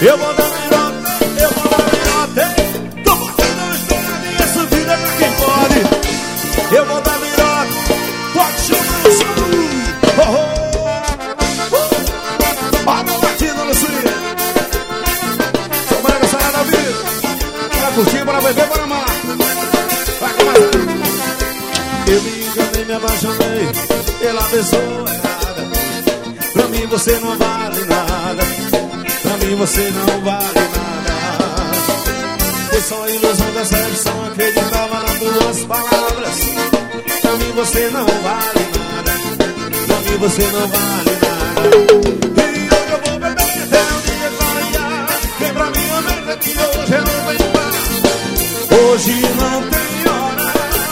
Eu vou dar virota, eu vou dar virota. Tô botando os dois essa vida pra quem pode. Eu vou dar virota, pode chamar o som. Olha a batida no swing. Sou Mega Sarada da vida. Pra curtir, pra beber, para amar. Vai começar. Eu me enganei, me apaixonei pela pessoa errada. Pra mim você não vale nada. Pra mim você não vale nada. Foi só a ilusão da sedução. Acreditava nas tuas palavras. Pra mim você não vale nada. Pra mim você não vale nada. E hoje eu vou beber até o dia clarear. Vem pra minha mesa que hoje eu não tenho par. Hoje não tem hora.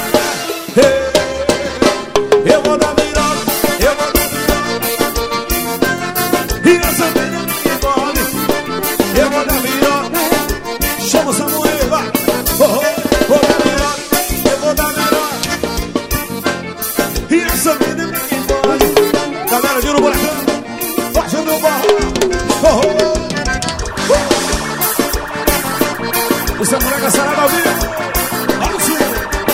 Eu vou dar virota, eu vou dar virota. E essa vida ninguém pode. Eu vou dar virota. Chama o Samuel, vai. Vou dar virota, eu vou dar virota. E essa vida ninguém pode. Galera de Uruburacão, fazendo o barro. O Samuel da Sarada ao vivo. Olha o swing.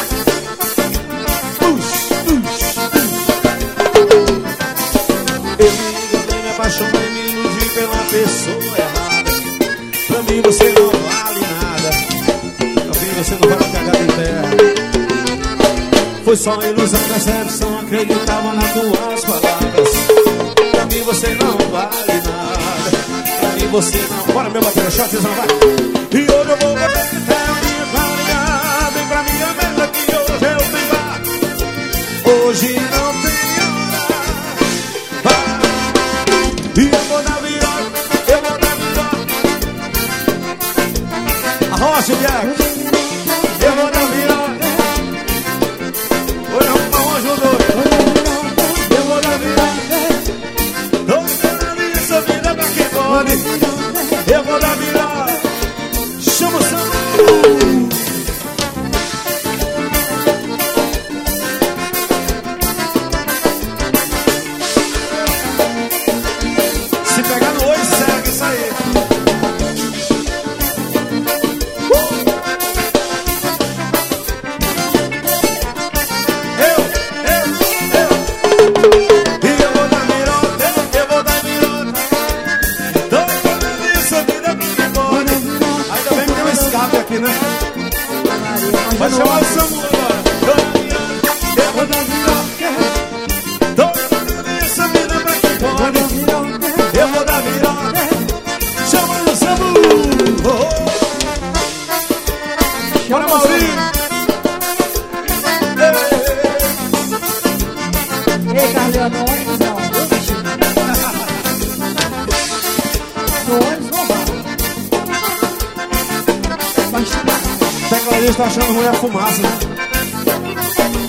Eu me enganei, me apaixonei, me iludi pela pessoa errada. Pra mim você não vale nada. Pra mim você não vale cagar em terra. Foi só a ilusão da sedução. Acreditava nas tuas palavras. Pra mim você não vale nada. Pra mim você não... Bora meu bater, shotezão, vai. E hoje eu vou beber até o dia clarear. Vem pra minha mesa que hoje eu tenho bar. Hoje não tem hora. E eu vou dar virota, eu vou dar virota. Arrocha, Diago. Eu vou dar virota. Hoje vamos pra um ajudou. Eu vou dar virota. Tô esperando essa vida pra quem pode. Eu vou dar virota. Chama o Samu. Se pegar no oi, segue isso aí. Eu. E eu vou dar virota, eu vou dar virota. Tô falando isso, a vida pra quem pode. Ainda bem que tem um escape aqui, né? Vai chamar o Samu agora. Eu vou dar virota. Tô falando isso, a vida pra quem pode. Eu vou dar virota. Chama o Samu. Bora, Maurinho. Ei, Carlinhos, no ônibus não. No ônibus não vai. O tecladista tá achando ruim a fumaça, né?